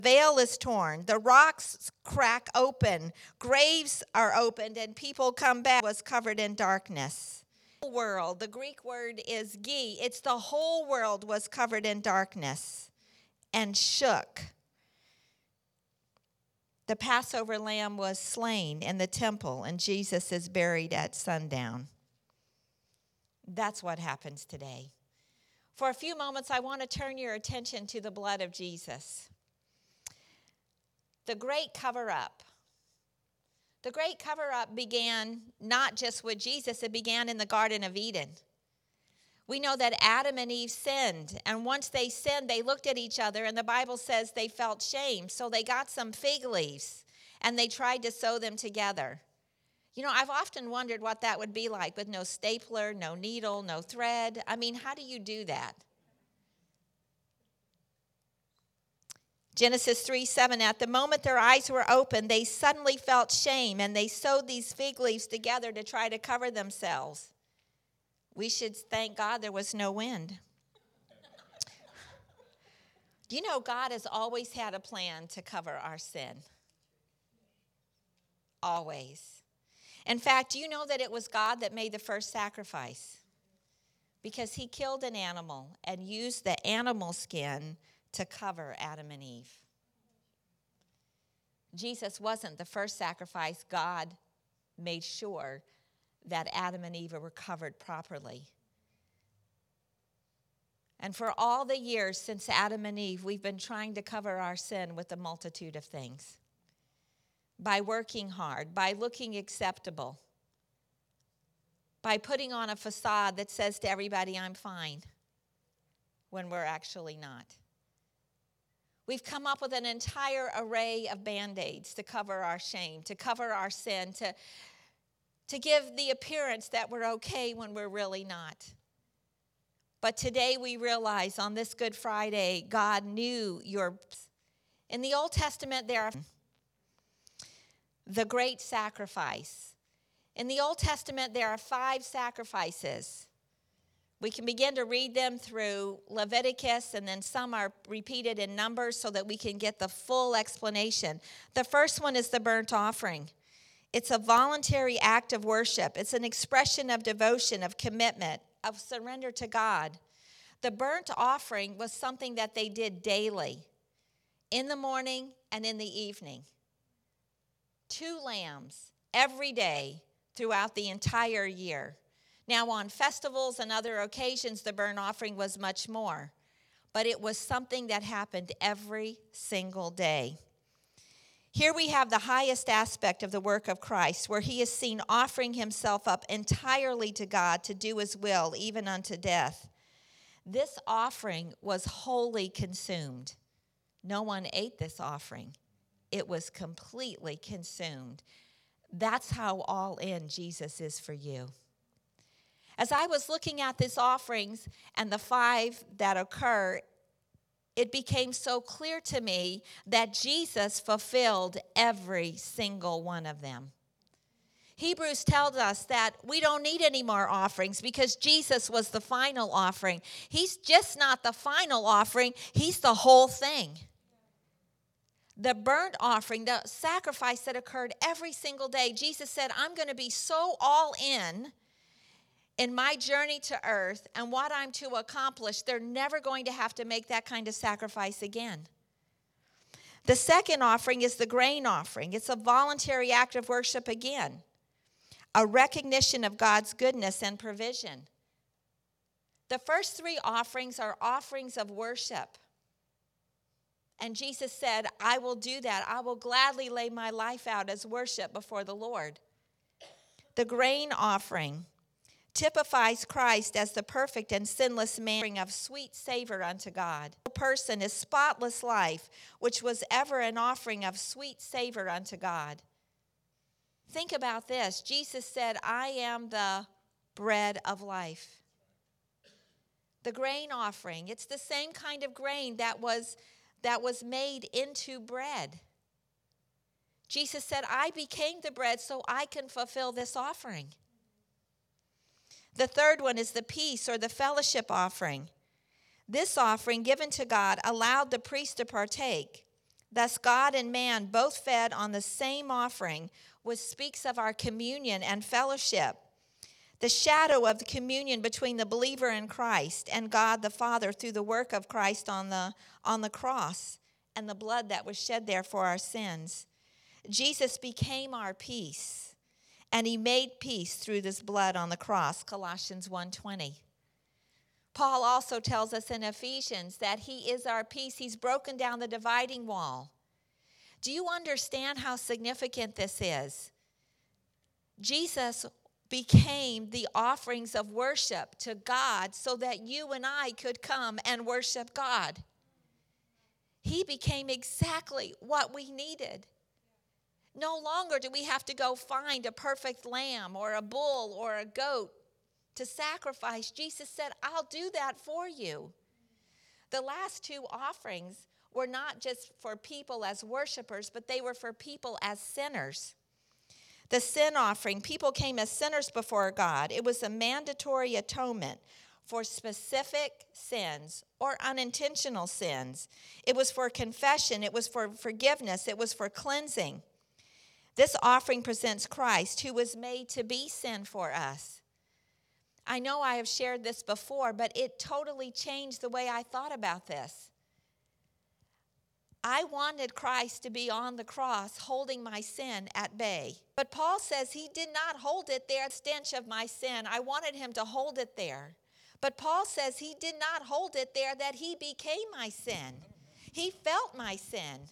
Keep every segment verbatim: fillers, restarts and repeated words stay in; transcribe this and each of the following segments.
Veil is torn. The rocks crack open. Graves are opened and people come back. Was covered in darkness. World, the Greek word is gi. It's the whole world was covered in darkness and shook. The Passover lamb was slain in the temple and Jesus is buried at sundown. That's what happens today. For a few moments, I want to turn your attention to the blood of Jesus. The great cover-up. The great cover-up began not just with Jesus, it began in the Garden of Eden. We know that Adam and Eve sinned, and once they sinned, they looked at each other, and the Bible says they felt shame, so they got some fig leaves, and they tried to sew them together. You know, I've often wondered what that would be like with no stapler, no needle, no thread. I mean, how do you do that? Genesis three seven, at the moment their eyes were opened, they suddenly felt shame, and they sewed these fig leaves together to try to cover themselves. We should thank God there was no wind. Do you know God has always had a plan to cover our sin? Always. In fact, do you know that it was God that made the first sacrifice? Because he killed an animal and used the animal skin to cover Adam and Eve. Jesus wasn't the first sacrifice. God made sure that Adam and Eve were covered properly. And for all the years since Adam and Eve, we've been trying to cover our sin with a multitude of things. By working hard, by looking acceptable, by putting on a facade that says to everybody, I'm fine, when we're actually not. We've come up with an entire array of Band-Aids to cover our shame, to cover our sin, to, to give the appearance that we're okay when we're really not. But today we realize on this Good Friday, God knew your... In the Old Testament, there are the great sacrifice. In the Old Testament, there are five sacrifices. We can begin to read them through Leviticus, and then some are repeated in Numbers so that we can get the full explanation. The first one is the burnt offering. It's a voluntary act of worship. It's an expression of devotion, of commitment, of surrender to God. The burnt offering was something that they did daily, in the morning and in the evening. Two lambs every day throughout the entire year. Now, on festivals and other occasions, the burnt offering was much more. But it was something that happened every single day. Here we have the highest aspect of the work of Christ, where he is seen offering himself up entirely to God to do his will, even unto death. This offering was wholly consumed. No one ate this offering. It was completely consumed. That's how all in Jesus is for you. As I was looking at these offerings and the five that occur, it became so clear to me that Jesus fulfilled every single one of them. Hebrews tells us that we don't need any more offerings because Jesus was the final offering. He's just not the final offering, he's the whole thing. The burnt offering, the sacrifice that occurred every single day, Jesus said, I'm going to be so all in in my journey to earth and what I'm to accomplish, they're never going to have to make that kind of sacrifice again. The second offering is the grain offering. It's a voluntary act of worship again, a recognition of God's goodness and provision. The first three offerings are offerings of worship. And Jesus said, I will do that. I will gladly lay my life out as worship before the Lord. The grain offering typifies Christ as the perfect and sinless man of sweet savor unto God. A person is spotless life, which was ever an offering of sweet savor unto God. Think about this. Jesus said, I am the bread of life. The grain offering, it's the same kind of grain that was, that was made into bread. Jesus said, I became the bread so I can fulfill this offering. The third one is the peace or the fellowship offering. This offering given to God allowed the priest to partake. Thus God and man both fed on the same offering, which speaks of our communion and fellowship. The shadow of the communion between the believer and Christ and God the Father through the work of Christ on the, on the cross and the blood that was shed there for our sins. Jesus became our peace, and he made peace through this blood on the cross, Colossians one twenty. Paul also tells us in Ephesians that he is our peace. He's broken down the dividing wall. Do you understand how significant this is? Jesus became the offerings of worship to God so that you and I could come and worship God. He became exactly what we needed. No longer do we have to go find a perfect lamb or a bull or a goat to sacrifice. Jesus said, I'll do that for you. The last two offerings were not just for people as worshipers, but they were for people as sinners. The sin offering, people came as sinners before God. It was a mandatory atonement for specific sins or unintentional sins. It was for confession. It was for forgiveness. It was for cleansing. This offering presents Christ, who was made to be sin for us. I know I have shared this before, but it totally changed the way I thought about this. I wanted Christ to be on the cross holding my sin at bay. But Paul says he did not hold it there, the stench of my sin. I wanted him to hold it there. But Paul says he did not hold it there, that he became my sin. He felt my sin.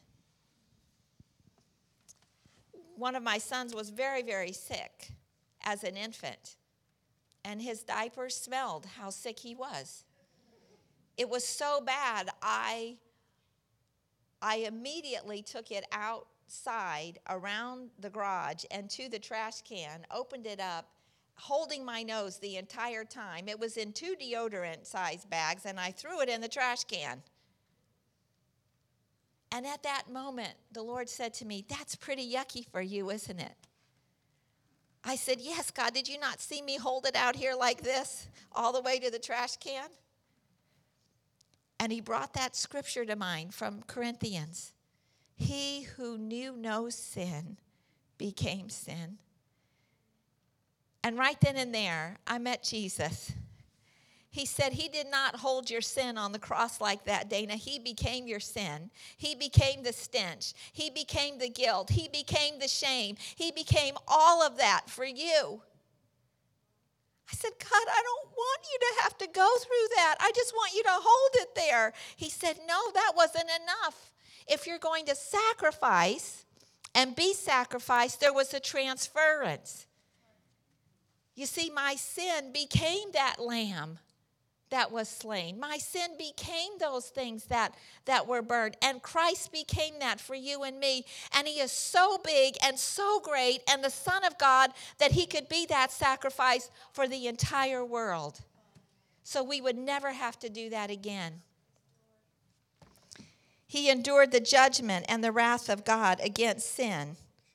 One of my sons was very, very sick as an infant, and his diapers smelled how sick he was. It was so bad, I, I immediately took it outside around the garage and to the trash can, opened it up, holding my nose the entire time. It was in two deodorant-sized bags, and I threw it in the trash can. And at that moment, the Lord said to me, that's pretty yucky for you, isn't it? I said, yes, God, did you not see me hold it out here like this all the way to the trash can? And he brought that scripture to mind from Corinthians. He who knew no sin became sin. And right then and there, I met Jesus. He said he did not hold your sin on the cross like that, Dana. He became your sin. He became the stench. He became the guilt. He became the shame. He became all of that for you. I said, God, I don't want you to have to go through that. I just want you to hold it there. He said, no, that wasn't enough. If you're going to sacrifice and be sacrificed, there was a transference. You see, my sin became that lamb that was slain. My sin became those things that, that were burned. And Christ became that for you and me. And he is so big and so great and the Son of God that he could be that sacrifice for the entire world. So we would never have to do that again. He endured the judgment and the wrath of God against sin.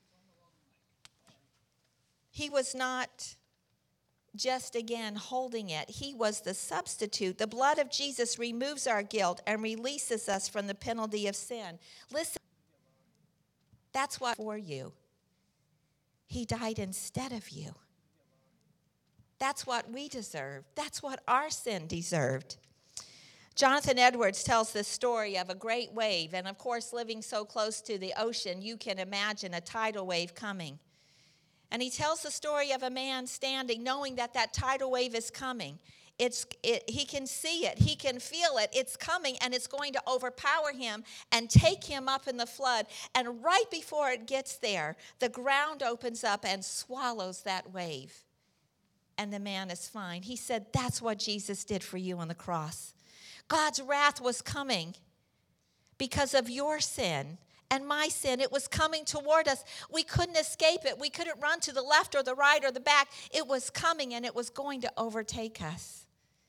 He was not just again holding it. He was the substitute. The blood of Jesus removes our guilt and releases us from the penalty of sin. Listen, that's what for you. He died instead of you. That's what we deserve. That's what our sin deserved. Jonathan Edwards tells this story of a great wave, and of course, living so close to the ocean, you can imagine a tidal wave coming. And he tells the story of a man standing, knowing that that tidal wave is coming. It's, it, he can see it. He can feel it. It's coming, and it's going to overpower him and take him up in the flood. And right before it gets there, the ground opens up and swallows that wave. And the man is fine. He said, that's what Jesus did for you on the cross. God's wrath was coming because of your sin. And my sin, it was coming toward us. We couldn't escape it. We couldn't run to the left or the right or the back. It was coming, and it was going to overtake us.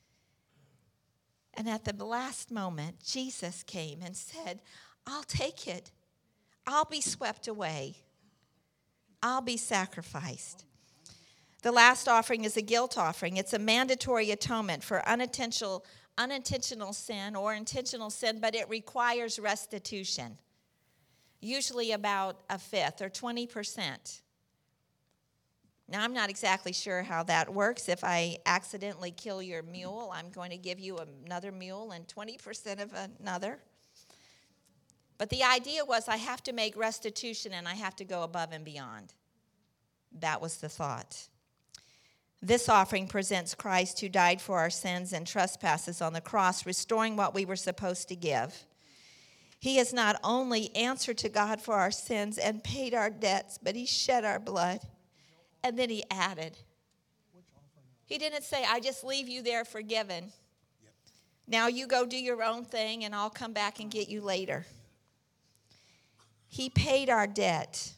And at the last moment, Jesus came and said, I'll take it. I'll be swept away. I'll be sacrificed. The last offering is a guilt offering. It's a mandatory atonement for unintentional, unintentional sin or intentional sin, but it requires restitution. usually about a fifth or twenty percent. Now, I'm not exactly sure how that works. If I accidentally kill your mule, I'm going to give you another mule and twenty percent of another. But the idea was I have to make restitution and I have to go above and beyond. That was the thought. This offering presents Christ who died for our sins and trespasses on the cross, restoring what we were supposed to give. He has not only answered to God for our sins and paid our debts, but he shed our blood. And then he added. He didn't say, I just leave you there forgiven. Now you go do your own thing and I'll come back and get you later. He paid our debt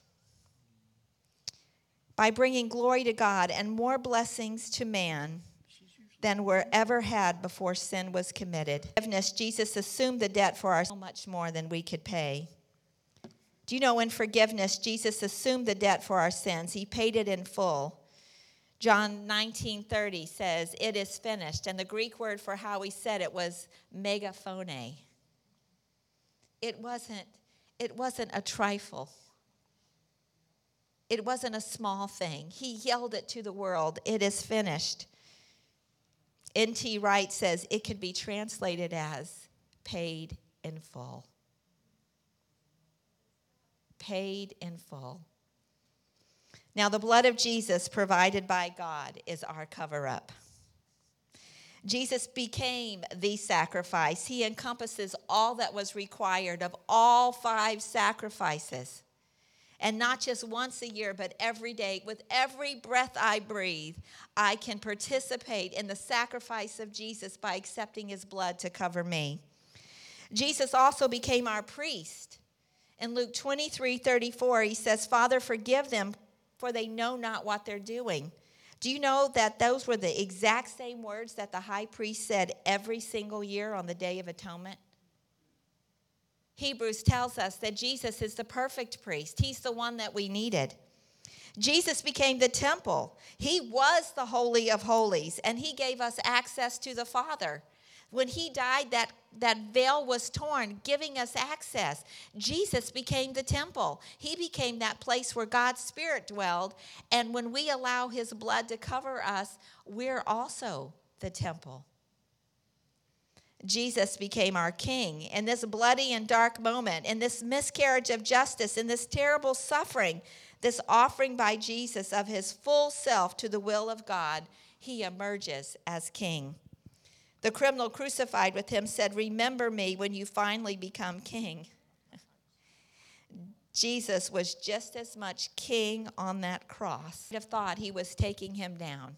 by bringing glory to God and more blessings to man than were ever had before sin was committed. Forgiveness, Jesus assumed the debt for our so much more than we could pay. Do you know in forgiveness, Jesus assumed the debt for our sins. He paid it in full. John nineteen thirty says, it is finished. And the Greek word for how he said it was megaphone. It wasn't, it wasn't a trifle. It wasn't a small thing. He yelled it to the world, it is finished. N T Wright says it could be translated as paid in full. Paid in full. Now, the blood of Jesus provided by God is our cover-up. Jesus became the sacrifice. He encompasses all that was required of all five sacrifices. And not just once a year, but every day. With every breath I breathe, I can participate in the sacrifice of Jesus by accepting his blood to cover me. Jesus also became our priest. In Luke twenty-three thirty-four, he says, Father, forgive them, for they know not what they're doing. Do you know that those were the exact same words that the high priest said every single year on the Day of Atonement? Hebrews tells us that Jesus is the perfect priest. He's the one that we needed. Jesus became the temple. He was the Holy of Holies, and he gave us access to the Father. When he died, that, that veil was torn, giving us access. Jesus became the temple. He became that place where God's Spirit dwelled. And when we allow his blood to cover us, we're also the temple. Jesus became our king. In this bloody and dark moment, in this miscarriage of justice, in this terrible suffering, this offering by Jesus of his full self to the will of God, he emerges as king. The criminal crucified with him said, remember me when you finally become king. Jesus was just as much king on that cross. I'd have thought he was taking him down.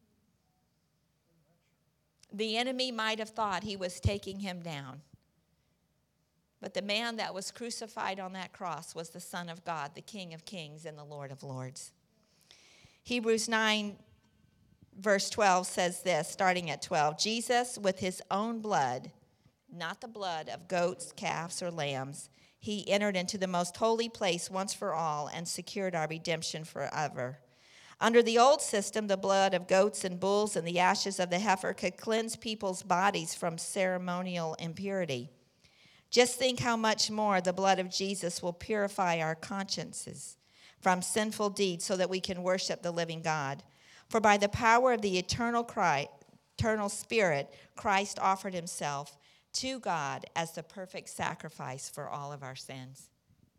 The enemy might have thought he was taking him down. But the man that was crucified on that cross was the Son of God, the King of Kings and the Lord of Lords. Hebrews nine verse twelve says this, starting at twelve, Jesus with his own blood, not the blood of goats, calves, or lambs, he entered into the most holy place once for all and secured our redemption forever. Under the old system, the blood of goats and bulls and the ashes of the heifer could cleanse people's bodies from ceremonial impurity. Just think how much more the blood of Jesus will purify our consciences from sinful deeds so that we can worship the living God. For by the power of the eternal Christ, eternal Spirit, Christ offered himself to God as the perfect sacrifice for all of our sins.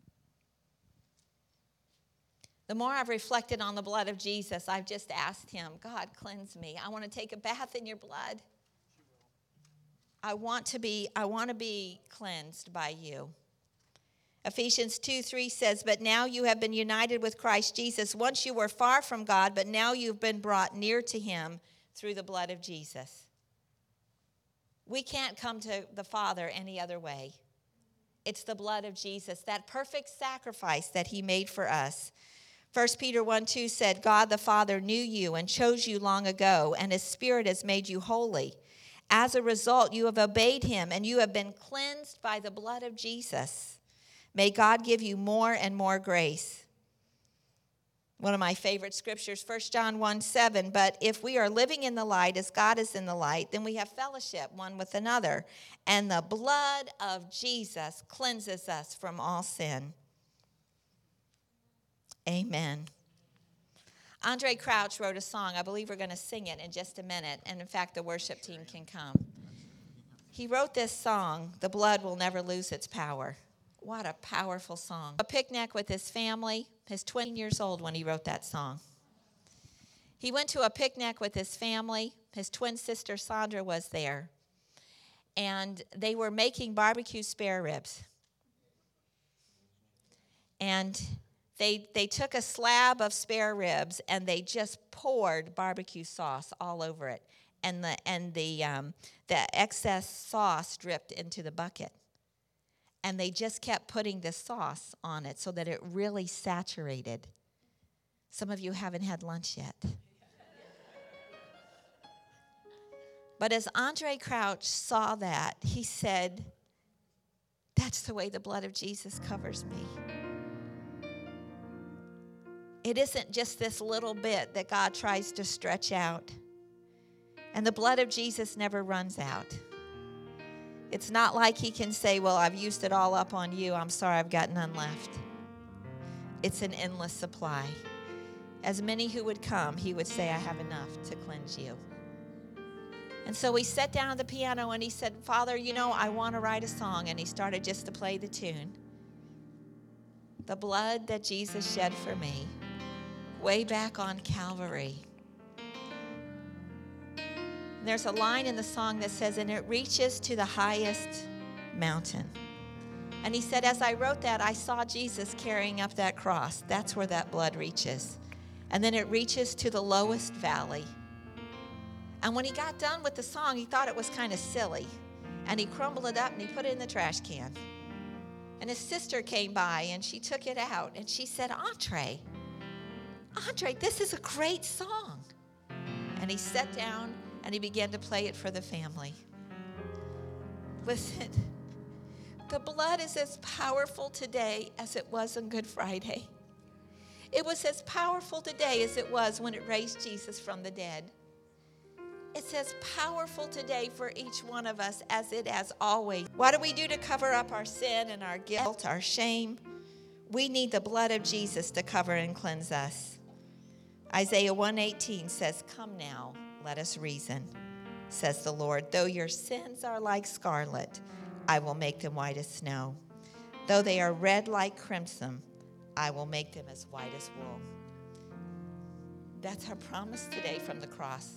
The more I've reflected on the blood of Jesus, I've just asked him, God, cleanse me. I want to take a bath in your blood. I want to be, I want to be cleansed by you. Ephesians two three says, but now you have been united with Christ Jesus. Once you were far from God, but now you've been brought near to him through the blood of Jesus. We can't come to the Father any other way. It's the blood of Jesus, that perfect sacrifice that he made for us. First Peter one two said, God the Father knew you and chose you long ago, and his Spirit has made you holy. As a result, you have obeyed him, and you have been cleansed by the blood of Jesus. May God give you more and more grace. One of my favorite scriptures, First John one seven, but if we are living in the light as God is in the light, then we have fellowship one with another, and the blood of Jesus cleanses us from all sin. Amen. Andre Crouch wrote a song. I believe we're going to sing it in just a minute. And in fact, the worship team can come. He wrote this song, "The Blood Will Never Lose Its Power." What a powerful song. A picnic with his family. He's twenty years old when he wrote that song. He went to a picnic with his family. His twin sister Sandra was there. And they were making barbecue spare ribs. And they they took a slab of spare ribs and they just poured barbecue sauce all over it. And the and the um, the excess sauce dripped into the bucket. And they just kept putting the sauce on it so that it really saturated. Some of you haven't had lunch yet. But as Andre Crouch saw that, he said, "That's the way the blood of Jesus covers me." It isn't just this little bit that God tries to stretch out. And the blood of Jesus never runs out. It's not like he can say, "Well, I've used it all up on you. I'm sorry, I've got none left." It's an endless supply. As many who would come, he would say, "I have enough to cleanse you." And so we sat down at the piano and he said, "Father, you know, I want to write a song." And he started just to play the tune. The blood that Jesus shed for me, way back on Calvary. There's a line in the song that says, "And it reaches to the highest mountain." And he said, as I wrote that, I saw Jesus carrying up that cross. That's where that blood reaches. And then it reaches to the lowest valley. And when he got done with the song, he thought it was kind of silly. And he crumbled it up and he put it in the trash can. And his sister came by and she took it out. And she said, Andre, Andre, this is a great song. And he sat down and he began to play it for the family. Listen, the blood is as powerful today as it was on Good Friday. It was as powerful today as it was when it raised Jesus from the dead. It's as powerful today for each one of us as it has always. What do we do to cover up our sin and our guilt, our shame? We need the blood of Jesus to cover and cleanse us. Isaiah one eighteen says, "Come now, let us reason, says the Lord. Though your sins are like scarlet, I will make them white as snow. Though they are red like crimson, I will make them as white as wool." That's our promise today from the cross.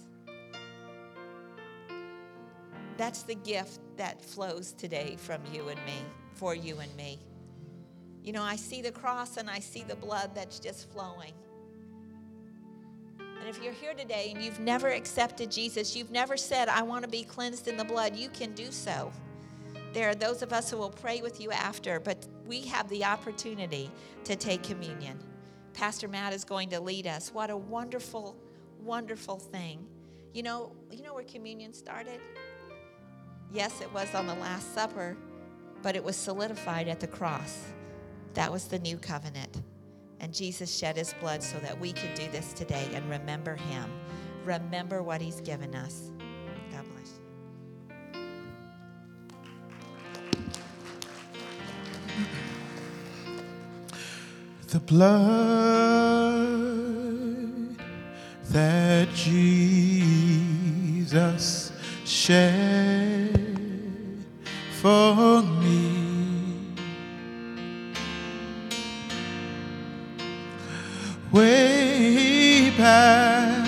That's the gift that flows today from you and me, for you and me. You know, I see the cross and I see the blood that's just flowing. And if you're here today and you've never accepted Jesus, you've never said, "I want to be cleansed in the blood," you can do so. There are those of us who will pray with you after, but we have the opportunity to take communion. Pastor Matt is going to lead us. What a wonderful, wonderful thing. You know, you know where communion started? Yes, it was on the Last Supper, but it was solidified at the cross. That was the new covenant. And Jesus shed his blood so that we could do this today and remember him. Remember what he's given us. God bless you. The blood that Jesus shed for me way back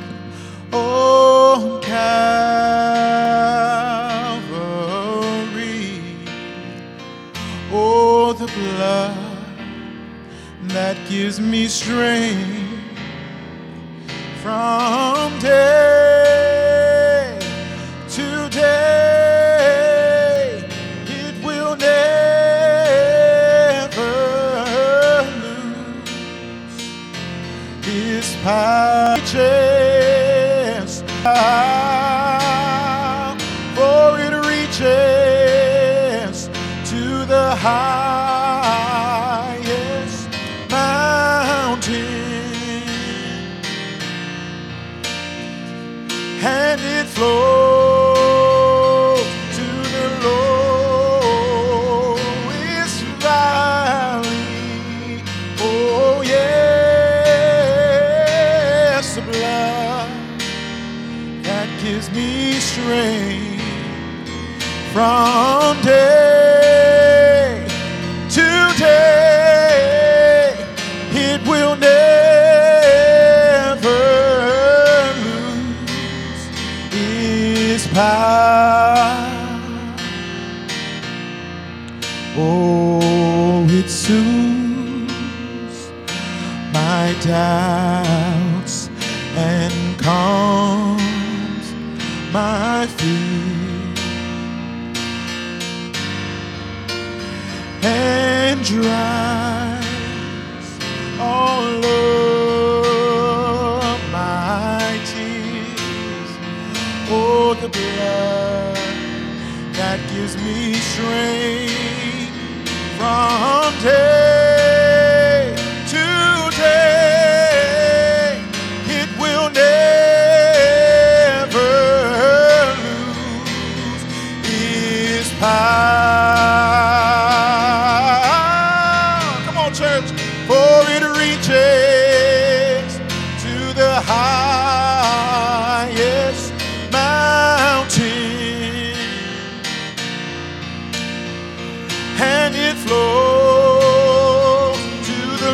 on Calvary. Oh, the blood that gives me strength from day to day, it will never lose its power, chance, for it reaches to the highest mountain. And it flows to the lowest valley. Oh, yeah. soothes my doubts and calms my fear and dries all of my tears. Oh, the blood that gives me strength from day to day, it will never lose its power. Come on, church, for it reaches to the highest mountain, and it flows to the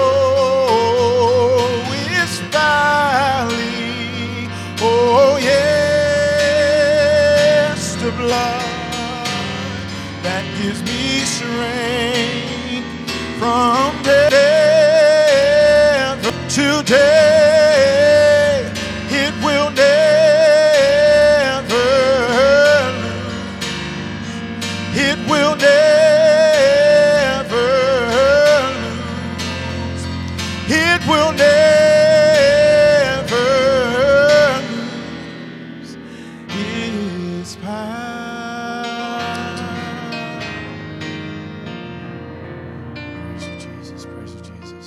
lowest valley. Oh yes, the blood that gives me strength from day to day, it will never lose, it will never lose, it will never lose its power. Praise you, Jesus. Praise you, Jesus.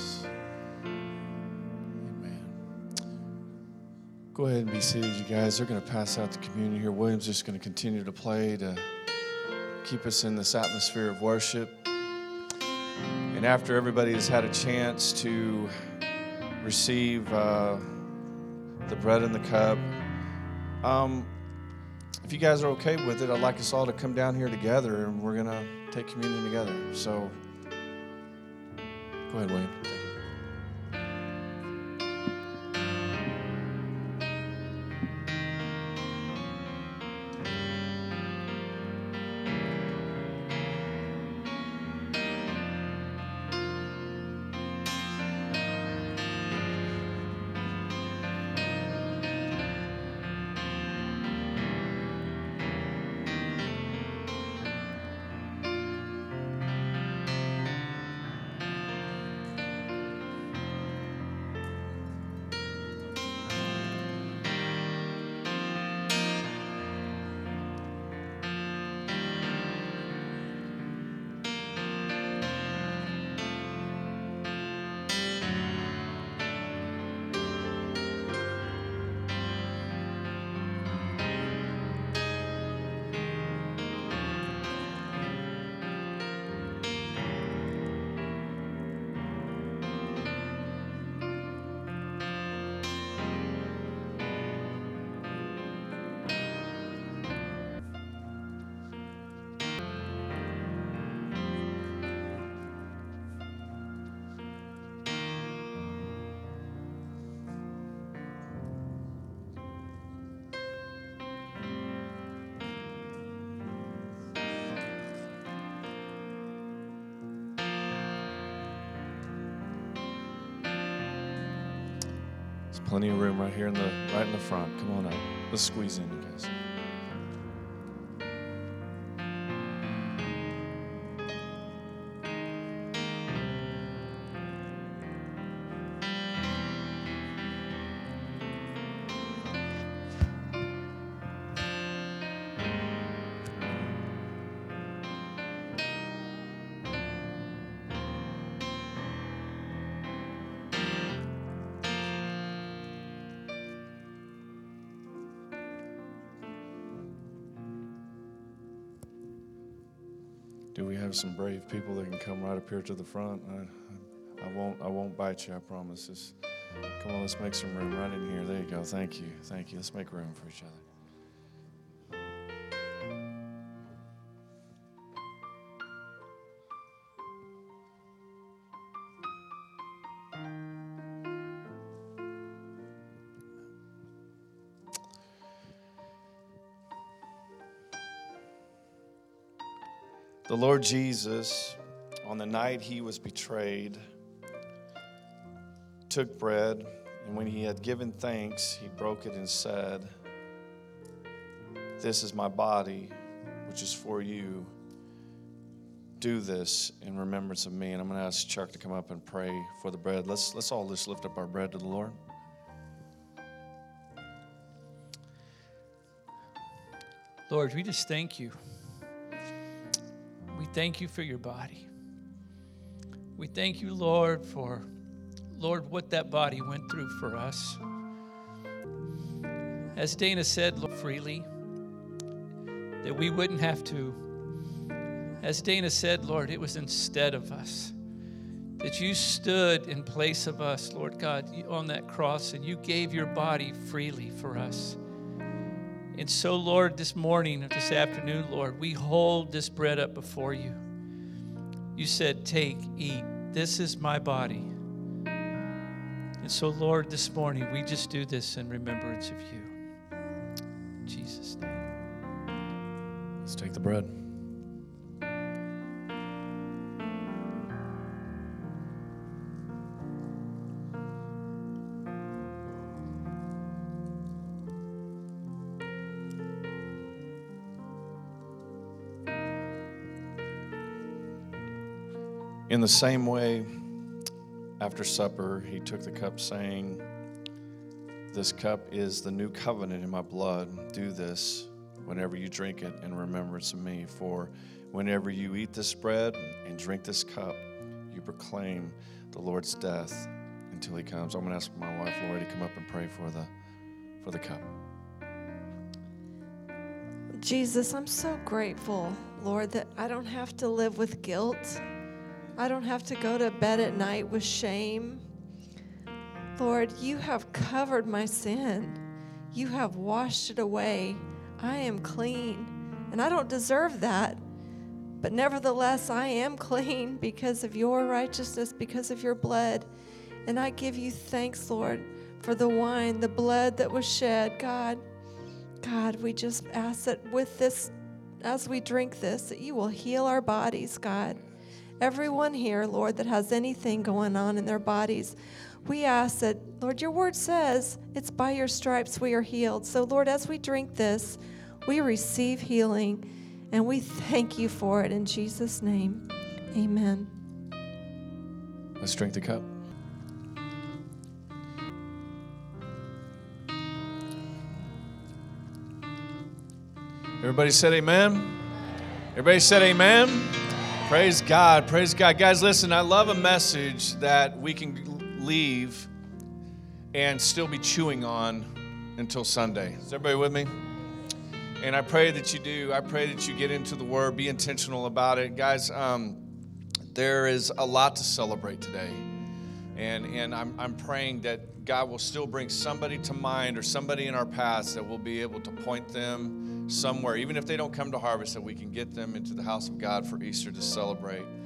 Amen. Go ahead and be seated, you guys. They're going to pass out the communion here. William's just going to continue to play to keep us in this atmosphere of worship. And after everybody has had a chance to receive uh, the bread and the cup, um, if you guys are okay with it, I'd like us all to come down here together, and we're going to take communion together. So go ahead, William. Thank you. Plenty of room right here in the right in the front. Come on up. Let's squeeze in, you guys. Do we have some brave people that can come right up here to the front? I, I won't. I won't bite you. I promise. Just, come on, let's make some room right in here. There you go. Thank you. Thank you. Let's make room for each other. The Lord Jesus on the night he was betrayed, took bread, and when he had given thanks, he broke it and said, "This is my body, which is for you. Do this in remembrance of me." And I'm going to ask Chuck to come up and pray for the bread. Let's, let's all just lift up our bread to the Lord. Lord, we just thank you. We thank you for your body. We thank you, Lord, for, Lord, what that body went through for us. As Dana said, Lord, freely, that we wouldn't have to. As Dana said, Lord, it was instead of us. That you stood in place of us, Lord God, on that cross, and you gave your body freely for us. And so, Lord, this morning or this afternoon, Lord, we hold this bread up before you. You said, "Take, eat. This is my body." And so, Lord, this morning, we just do this in remembrance of you. In Jesus' name. Let's take the bread. In the same way, after supper, he took the cup, saying, "This cup is the new covenant in my blood. Do this whenever you drink it in remembrance of me. For whenever you eat this bread and drink this cup, you proclaim the Lord's death until he comes." I'm going to ask my wife, Lori, to come up and pray for the, for the cup. Jesus, I'm so grateful, Lord, that I don't have to live with guilt. I don't have to go to bed at night with shame. Lord, you have covered my sin. You have washed it away. I am clean, and I don't deserve that. But nevertheless, I am clean because of your righteousness, because of your blood. And I give you thanks, Lord, for the wine, the blood that was shed. God, God, we just ask that with this, as we drink this, that you will heal our bodies, God. Everyone here, Lord, that has anything going on in their bodies, we ask that, Lord, your word says it's by your stripes we are healed. So, Lord, as we drink this, we receive healing, and we thank you for it in Jesus' name. Amen. Let's drink the cup. Everybody said amen? Everybody said amen? Praise God, praise God. Guys, listen, I love a message that we can leave and still be chewing on until Sunday. Is everybody with me? And I pray that you do. I pray that you get into the Word, be intentional about it. Guys, um, there is a lot to celebrate today. And and I'm I'm praying that God will still bring somebody to mind or somebody in our past that we'll be able to point them somewhere, even if they don't come to Harvest, that we can get them into the house of God for Easter to celebrate.